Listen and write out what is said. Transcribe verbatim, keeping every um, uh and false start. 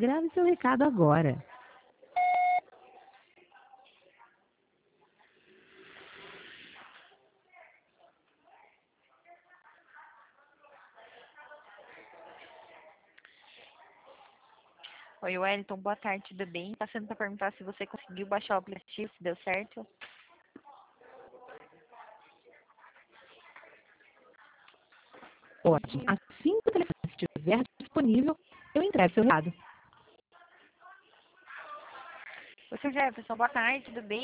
Grave seu recado agora. Oi, Wellington, boa tarde, tudo bem? Passando para perguntar se você conseguiu baixar o aplicativo, se deu certo. Ótimo. Assim que o telefone estiver disponível, eu entrego seu recado. Oi, seu Jefferson, boa tarde, tudo bem?